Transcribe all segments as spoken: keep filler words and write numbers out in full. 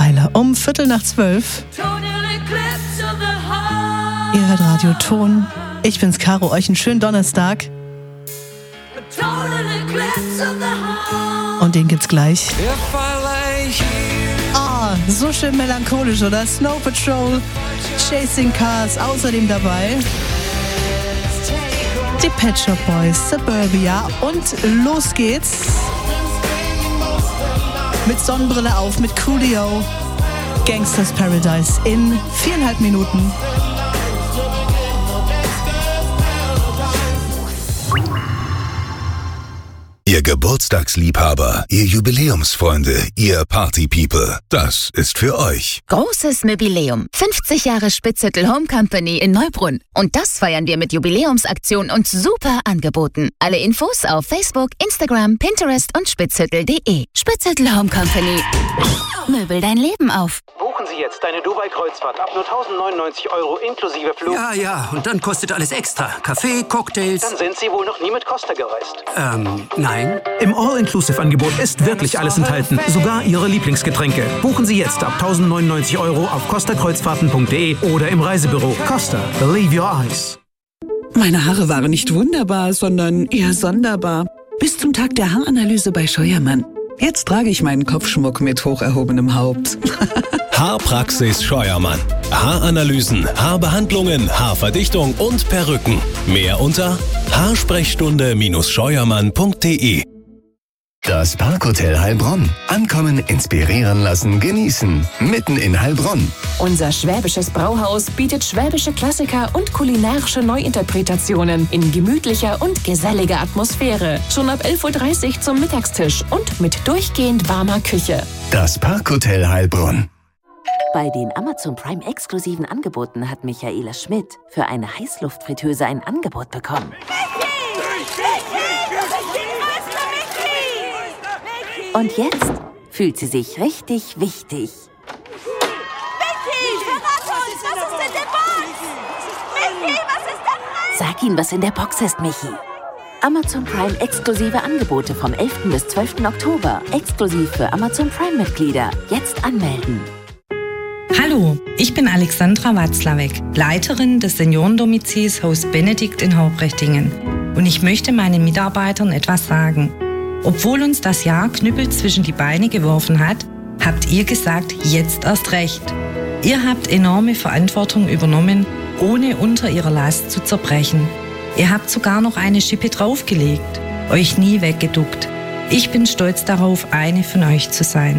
Weile. Um Viertel nach zwölf. Ihr hört Radio Ton. Ich bin's, Caro. Euch einen schönen Donnerstag. Und den gibt's gleich. Ah, oh, so schön melancholisch, oder? Snow Patrol, Chasing Cars, außerdem dabei die Pet Shop Boys, Suburbia und los geht's. Mit Sonnenbrille auf, mit Coolio, Gangsters Paradise in viereinhalb Minuten. Ihr Geburtstagsliebhaber, ihr Jubiläumsfreunde, ihr Partypeople, das ist für euch. Großes Jubiläum. fünfzig Jahre Spitzhüttel Home Company in Neubrunn. Und das feiern wir mit Jubiläumsaktion und super Angeboten. Alle Infos auf Facebook, Instagram, Pinterest und spitzhüttel punkt de. Spitzhüttel Home Company. Möbel dein Leben auf. Buchen Sie jetzt eine Dubai-Kreuzfahrt ab nur tausendneunundneunzig Euro inklusive Flug. Ja, ja, und dann kostet alles extra. Kaffee, Cocktails. Dann sind Sie wohl noch nie mit Costa gereist. Ähm, nein. Im All-Inclusive-Angebot ist wirklich alles enthalten, sogar Ihre Lieblingsgetränke. Buchen Sie jetzt ab tausendneunundneunzig Euro auf costa kreuzfahrten punkt de oder im Reisebüro. Costa, believe your eyes. Meine Haare waren nicht wunderbar, sondern eher sonderbar. Bis zum Tag der Haaranalyse bei Scheuermann. Jetzt trage ich meinen Kopfschmuck mit hoch erhobenem Haupt. Haarpraxis Scheuermann. Haaranalysen, Haarbehandlungen, Haarverdichtung und Perücken. Mehr unter haarsprechstunde scheuermann punkt de. Das Parkhotel Heilbronn. Ankommen, inspirieren lassen, genießen. Mitten in Heilbronn. Unser schwäbisches Brauhaus bietet schwäbische Klassiker und kulinarische Neuinterpretationen in gemütlicher und geselliger Atmosphäre. Schon ab elf Uhr dreißig zum Mittagstisch und mit durchgehend warmer Küche. Das Parkhotel Heilbronn. Bei den Amazon Prime exklusiven Angeboten hat Michaela Schmidt für eine Heißluftfritteuse ein Angebot bekommen. Und jetzt fühlt sie sich richtig wichtig. Micky, verrat uns, was ist in der Box? Micky, was ist da drin? Sag ihm, was in der Box ist, Michi. Amazon Prime exklusive Angebote vom elften bis zwölften Oktober. Exklusiv für Amazon Prime-Mitglieder. Jetzt anmelden. Hallo, ich bin Alexandra Watzlawick, Leiterin des Seniorendomizils Haus Benedikt in Haubrechtingen. Und ich möchte meinen Mitarbeitern etwas sagen. Obwohl uns das Jahr Knüppel zwischen die Beine geworfen hat, habt ihr gesagt, jetzt erst recht. Ihr habt enorme Verantwortung übernommen, ohne unter ihrer Last zu zerbrechen. Ihr habt sogar noch eine Schippe draufgelegt, euch nie weggeduckt. Ich bin stolz darauf, eine von euch zu sein.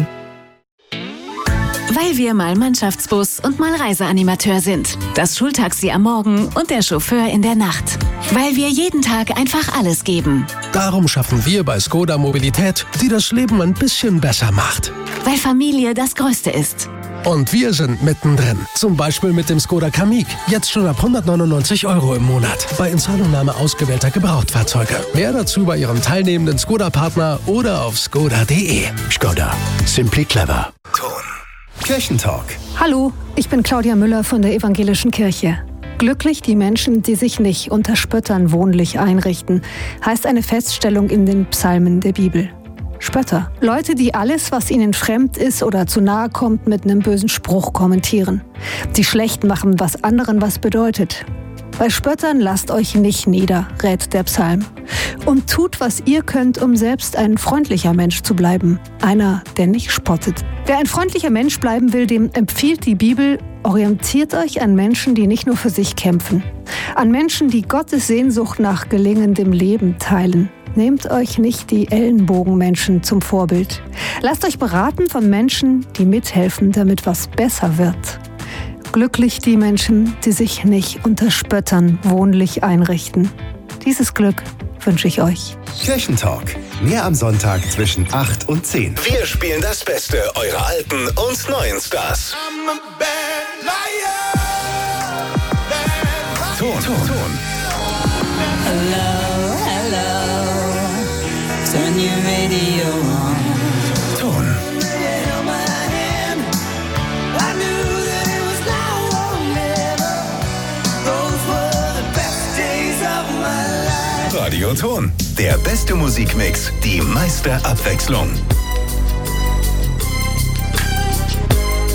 Weil wir mal Mannschaftsbus und mal Reiseanimateur sind. Das Schultaxi am Morgen und der Chauffeur in der Nacht. Weil wir jeden Tag einfach alles geben. Darum schaffen wir bei Skoda Mobilität, die das Leben ein bisschen besser macht. Weil Familie das Größte ist. Und wir sind mittendrin. Zum Beispiel mit dem Skoda Kamiq. Jetzt schon ab hundertneunundneunzig Euro im Monat. Bei Inzahlungnahme ausgewählter Gebrauchtfahrzeuge. Mehr dazu bei Ihrem teilnehmenden Skoda-Partner oder auf skoda punkt de. Skoda. Simply clever. Ton. Kirchentalk. Hallo, ich bin Claudia Müller von der Evangelischen Kirche. Glücklich die Menschen, die sich nicht unter Spöttern wohnlich einrichten, heißt eine Feststellung in den Psalmen der Bibel. Spötter. Leute, die alles, was ihnen fremd ist oder zu nahe kommt, mit einem bösen Spruch kommentieren. Die schlecht machen, was anderen was bedeutet. Bei Spöttern lasst euch nicht nieder, rät der Psalm. Und tut, was ihr könnt, um selbst ein freundlicher Mensch zu bleiben. Einer, der nicht spottet. Wer ein freundlicher Mensch bleiben will, dem empfiehlt die Bibel, orientiert euch an Menschen, die nicht nur für sich kämpfen. An Menschen, die Gottes Sehnsucht nach gelingendem Leben teilen. Nehmt euch nicht die Ellenbogenmenschen zum Vorbild. Lasst euch beraten von Menschen, die mithelfen, damit was besser wird. Glücklich die Menschen, die sich nicht unter Spöttern wohnlich einrichten. Dieses Glück wünsche ich euch. Kirchentalk. Mehr am Sonntag zwischen acht und zehn. Wir spielen das Beste eurer alten und neuen Stars. Ton, Ton, Ton. Hello, hello. Turn your radio on. Ton. Radio Ton. Der beste Musikmix, die meiste Abwechslung.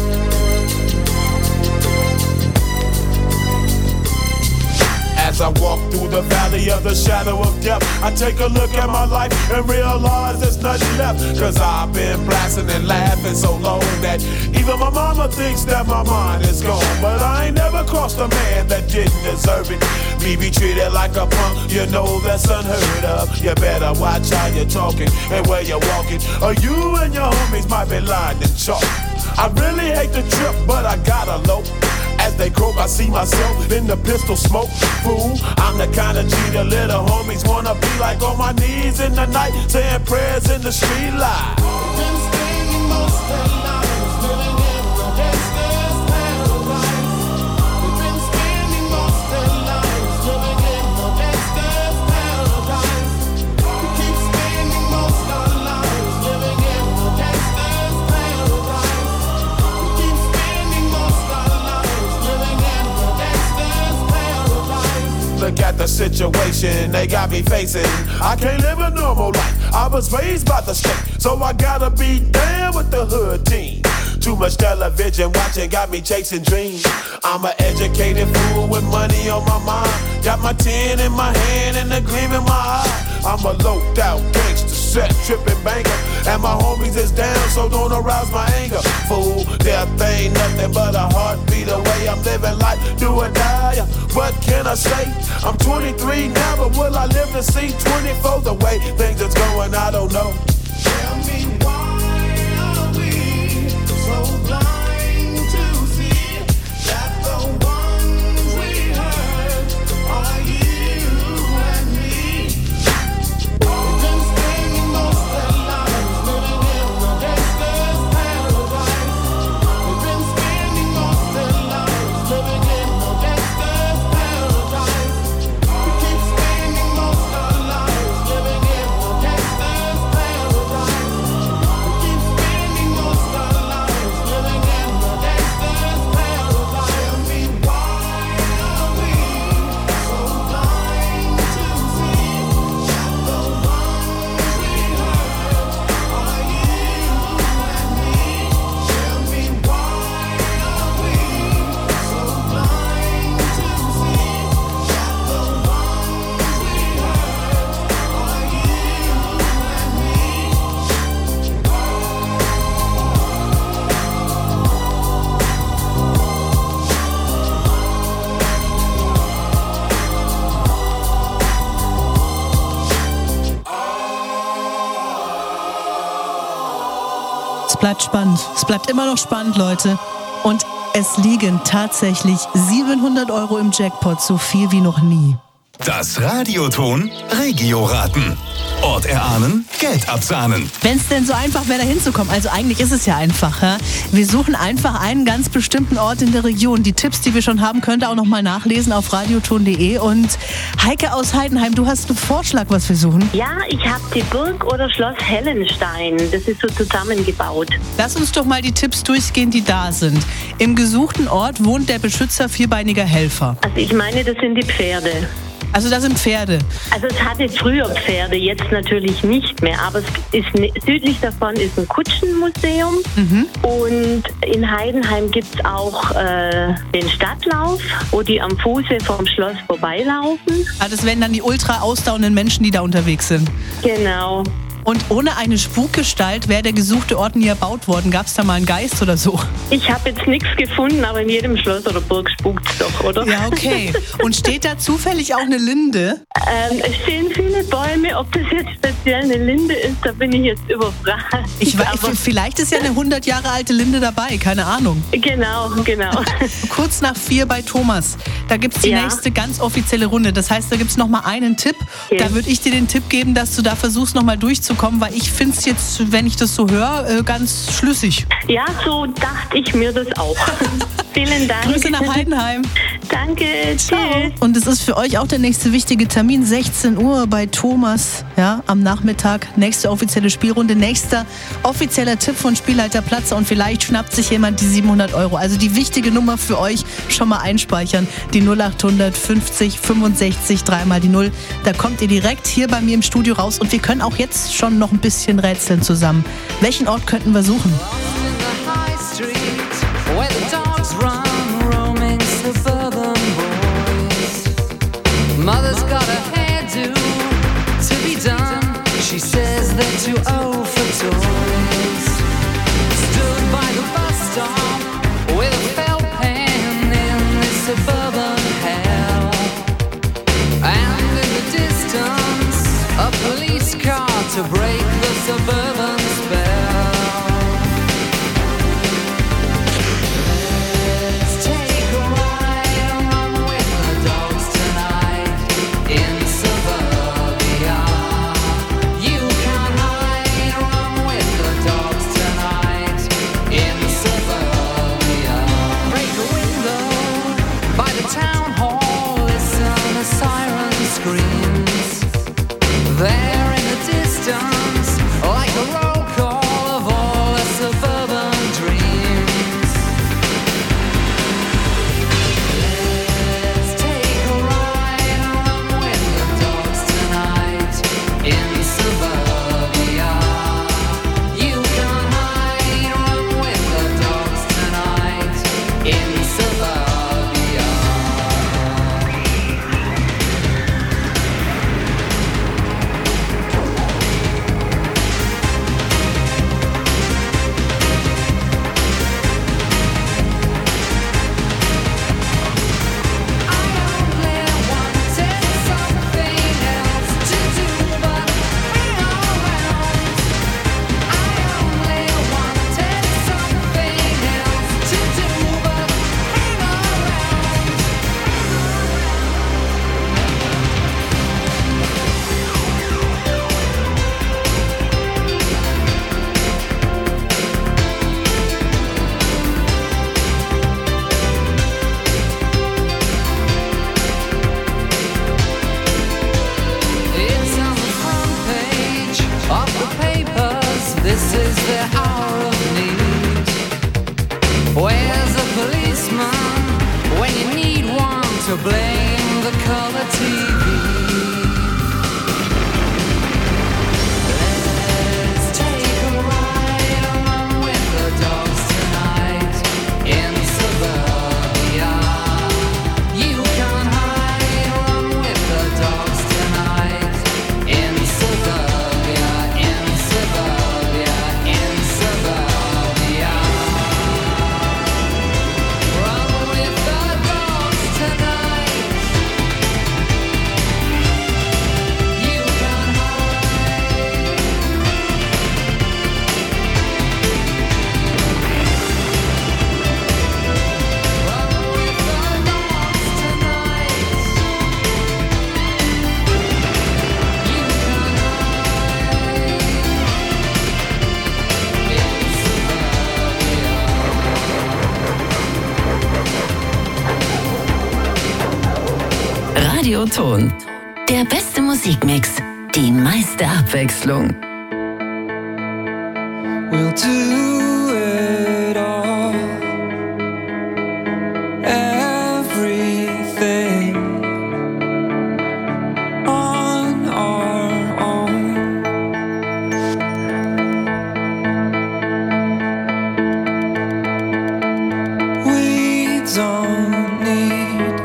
I walk through the valley of the shadow of death, I take a look at my life and realize there's nothing left. Cause I've been blasting and laughing so long that even my mama thinks that my mind is gone. But I ain't never crossed a man that didn't deserve it. Me be treated like a punk, you know that's unheard of. You better watch how you're talking and where you're walking, or you and your homies might be lined in chalk. I really hate the trip, but I gotta low. As they croak, I see myself in the pistol smoke. Fool, I'm the kind of G the little homies wanna be like, on my knees in the night, saying prayers in the street light. Been spending most of their lives living in the gangster's paradise. We've been spending most of their lives living in the gangster's paradise. We keep spending most of our lives living in the gangster's paradise. We keep spending most of our lives living in the gangster's paradise. Look at the situation they got me facing. I can't live a normal life. I was raised by the state, so I gotta be down with the hood team. Too much television watching got me chasing dreams. I'm an educated fool with money on my mind. Got my tin in my hand and a gleam in my eye. I'm a loped out gangster, set tripping banker, and my homies is down, so don't arouse my anger. Fool, death ain't nothing but a heartbeat away. I'm living life, do or die. What can I say? I'm twenty-three now, but will I live to see twenty-four? The way things is going, I don't know. Tell me why are we so blind to see that the ones we hurt are you and me? We've been spending most of our lives living in the gangster's paradise. We've been spending most of our lives living in the gangster's paradise. We keep spending most of our lives living in the gangster's paradise. We keep spending most of our lives living in the gangster's paradise. Tell me why are we so blind to see that the ones we hurt are you and me? Tell me why are we so blind to see that the ones we hurt are you and me? Es bleibt spannend. Es bleibt immer noch spannend, Leute. Und es liegen tatsächlich siebenhundert Euro im Jackpot, so viel wie noch nie. Das Radioton Regio-Raten. Ort erahnen, Geld absahnen. Wenn es denn so einfach wäre, da hinzukommen. Also eigentlich ist es ja einfach. Ja? Wir suchen einfach einen ganz bestimmten Ort in der Region. Die Tipps, die wir schon haben, könnt ihr auch nochmal nachlesen auf radioton punkt de. Und Heike aus Heidenheim, du hast einen Vorschlag, was wir suchen. Ja, ich habe die Burg oder Schloss Hellenstein. Das ist so zusammengebaut. Lass uns doch mal die Tipps durchgehen, die da sind. Im gesuchten Ort wohnt der Beschützer vierbeiniger Helfer. Also ich meine, das sind die Pferde. Also da sind Pferde. Also es hatte früher Pferde, jetzt natürlich nicht mehr. Aber es ist südlich davon ist ein Kutschenmuseum. Mhm. Und in Heidenheim gibt es auch äh, den Stadtlauf, wo die am Fuße vom Schloss vorbeilaufen. Ah, das wären dann die ultra ausdauernden Menschen, die da unterwegs sind. Genau. Und ohne eine Spukgestalt wäre der gesuchte Ort nie erbaut worden. Gab es da mal einen Geist oder so? Ich habe jetzt nichts gefunden, aber in jedem Schloss oder Burg spukt es doch, oder? Ja, okay. Und steht da zufällig auch eine Linde? Ähm, es stehen viele Bäume. Ob das jetzt speziell eine Linde ist, da bin ich jetzt überfragt. Ich weiß, vielleicht ist ja eine hundert Jahre alte Linde dabei, keine Ahnung. Genau, genau. Kurz nach vier bei Thomas. Da gibt es die ja. nächste ganz offizielle Runde. Das heißt, da gibt es nochmal einen Tipp. Okay. Da würde ich dir den Tipp geben, dass du da versuchst, nochmal durchzukommen. Weil ich finde es jetzt, wenn ich das so höre, ganz schlüssig. Ja, so dachte ich mir das auch. Vielen Dank. Grüße nach Heidenheim. Danke, ciao. Tschüss. Und es ist für euch auch der nächste wichtige Termin, sechzehn Uhr bei Thomas, ja, am Nachmittag. Nächste offizielle Spielrunde, nächster offizieller Tipp von Spielleiter Platzer und vielleicht schnappt sich jemand die siebenhundert Euro. Also die wichtige Nummer für euch schon mal einspeichern, die null achthundert fünfzig fünfundsechzig, dreimal die null. Da kommt ihr direkt hier bei mir im Studio raus und wir können auch jetzt schon noch ein bisschen rätseln zusammen. Welchen Ort könnten wir suchen? too old for toys. Stood by the bus stop with a felt pen in this suburban hell. And in the distance, a police car to break the suburban spell. Let's take a ride and run with the dogs tonight in suburbia. You can hide, run with the dogs tonight in suburbia. Break a window by the town hall, listen as siren screams. There in the distance, like a roll call of all the suburban dreams. Let's take a ride and run with the dogs tonight in suburbia. You can hide, run with the dogs tonight in suburbia. It's on the front page of the papers. This is the hour of need. Where's the policeman when you need one to blame the color T V? Let's take a ride and run with the dogs tonight in suburbia. You can hide, run with the dogs tonight in suburbia, in suburbia, in suburbia. Run with the dogs tonight. You can hide. Run with the dogs tonight. You can hide in suburbia. Radioton. Der beste Musikmix. Die meiste Abwechslung. We'll do it all. Everything on our own. We don't need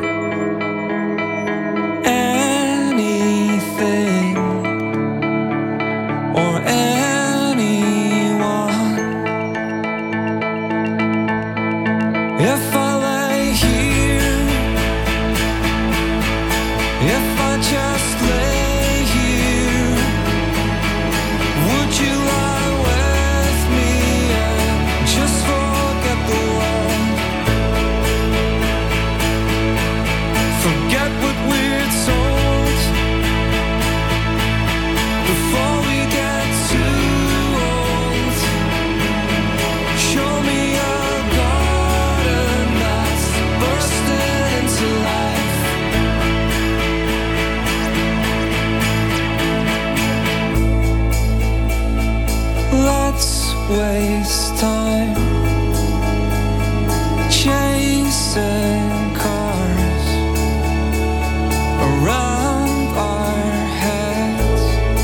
anything or anyone. If I lay here, if I just lay here, would you lie with me and just forget the world? Forget what we're told before we get too old. Show me a garden that's bursting into life. Let's waste time chasing cars around our heads.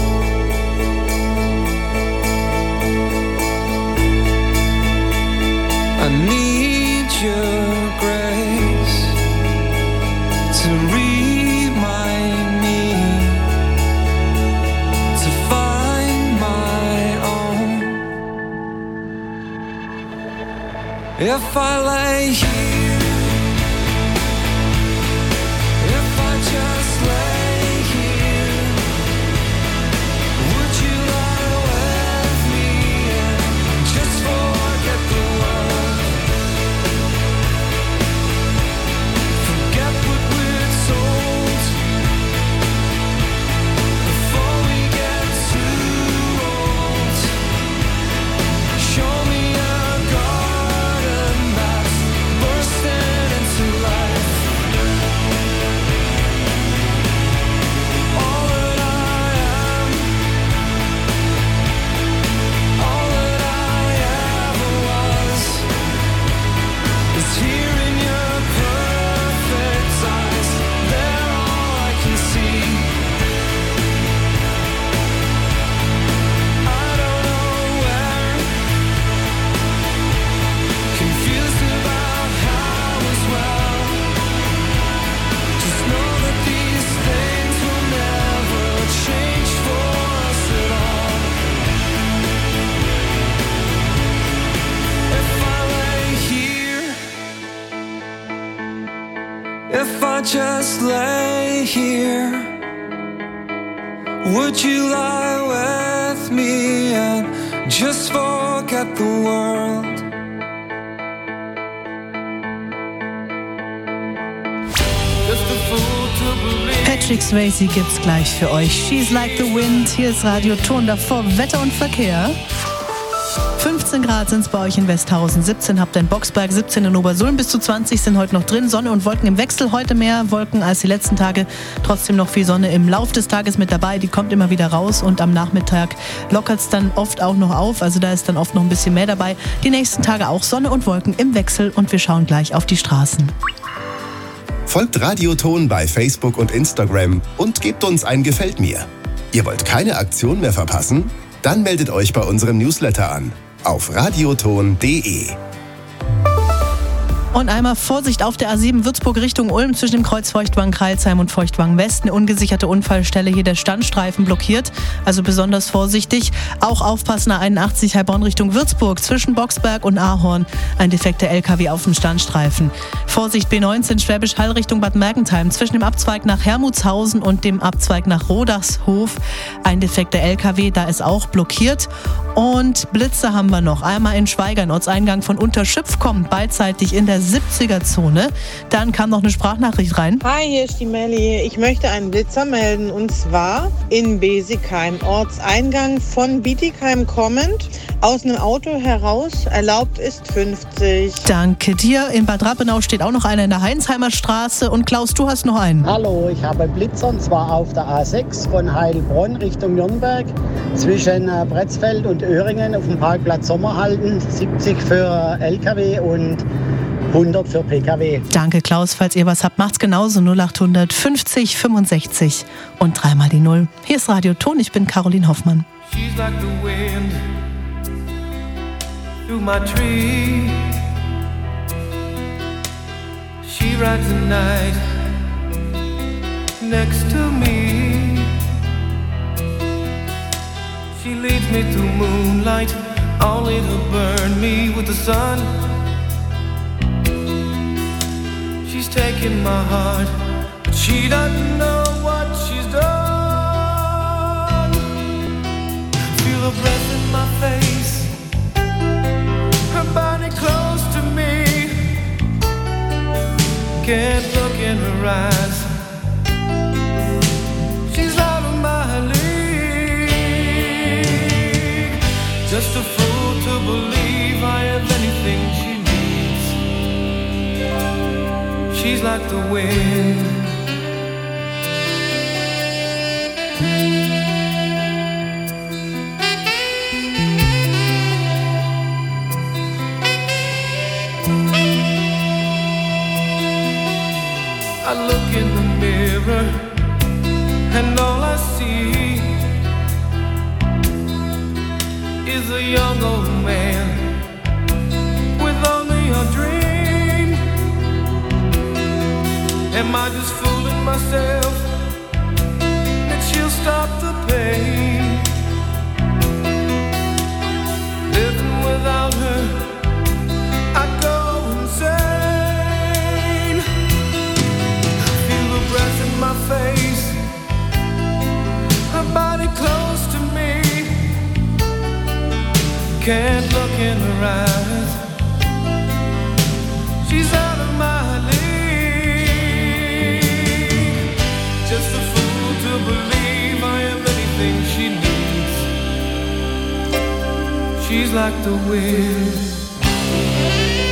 I need your grace to remind me to find my If I lay here, if I just lay here, would you lie with me and just forget the world? Forget what we're told before we get too old. Show me a garden that's bursting into life. All that I am, all that I ever was, is here in your perfect eyes. They're all I can see. I don't know where, confused about how as well. Just know that these things will never change for us at all. If I lay here, if I just lay here, would you lie with me and just forget the world? Just a fool to believe. Patrick Swayze gibt's gleich für euch. She's Like the Wind. Hier ist Radio Ton, davor Wetter und Verkehr. fünfzehn Grad sind es bei euch in Westhausen, siebzehn habt ihr in Boxberg, siebzehn in Obersulm, bis zu zwanzig sind heute noch drin. Sonne und Wolken im Wechsel, heute mehr Wolken als die letzten Tage. Trotzdem noch viel Sonne im Lauf des Tages mit dabei, die kommt immer wieder raus und am Nachmittag lockert es dann oft auch noch auf. Also da ist dann oft noch ein bisschen mehr dabei. Die nächsten Tage auch Sonne und Wolken im Wechsel und wir schauen gleich auf die Straßen. Folgt Radio Ton bei Facebook und Instagram und gebt uns ein Gefällt mir. Ihr wollt keine Aktion mehr verpassen? Dann meldet euch bei unserem Newsletter an auf radioton punkt de. Und einmal Vorsicht auf der A sieben Würzburg Richtung Ulm zwischen dem Kreuz Feuchtwangen-Kreilsheim und Feuchtwangen-West. Eine ungesicherte Unfallstelle, hier der Standstreifen blockiert, also besonders vorsichtig. Auch aufpassen, A einundachtzig Heilbronn Richtung Würzburg zwischen Boxberg und Ahorn. Ein defekter L K W auf dem Standstreifen. Vorsicht B neunzehn Schwäbisch Hall Richtung Bad Mergentheim zwischen dem Abzweig nach Hermutshausen und dem Abzweig nach Rodachshof. Ein defekter L K W, da ist auch blockiert. Und Blitze haben wir noch. Einmal in Schweigern, Ortseingang von Unterschüpf kommt beidseitig in der siebziger-Zone. Dann kam noch eine Sprachnachricht rein. Hi, hier ist die Melli. Ich möchte einen Blitzer melden und zwar in Besigheim, Ortseingang von Bietigheim kommend. Aus einem Auto heraus, erlaubt ist fünfzig. Danke dir. In Bad Rappenau steht auch noch einer in der Heinsheimer Straße. Und Klaus, du hast noch einen. Hallo, ich habe Blitzer und zwar auf der A sechs von Heilbronn Richtung Nürnberg zwischen äh, Bretzfeld und Öhringen auf dem Parkplatz Sommerhalden. siebzig für L K W und hundert für P K W. Danke Klaus, falls ihr was habt, macht's genauso. null achthundert fünfzig fünfundsechzig und dreimal die Null. Hier ist Radio Ton, ich bin Caroline Hoffmann. She's like the wind through my tree. She rides the night next to me. She leads me through moonlight, only to burn me with the sun. She's taking my heart, but she doesn't know what she's done. Feel her breath in my face, her body close to me. Can't look in her eyes, she's out of my league. Just a fool to believe I have anything she needs. She's like the wind. I look in the mirror and all I see is a young old man with only a dream. Am I just fooling myself that she'll stop the pain? Living without her, I go can't look in her eyes. She's out of my league. Just a fool to believe I am anything she needs. She's like the wind.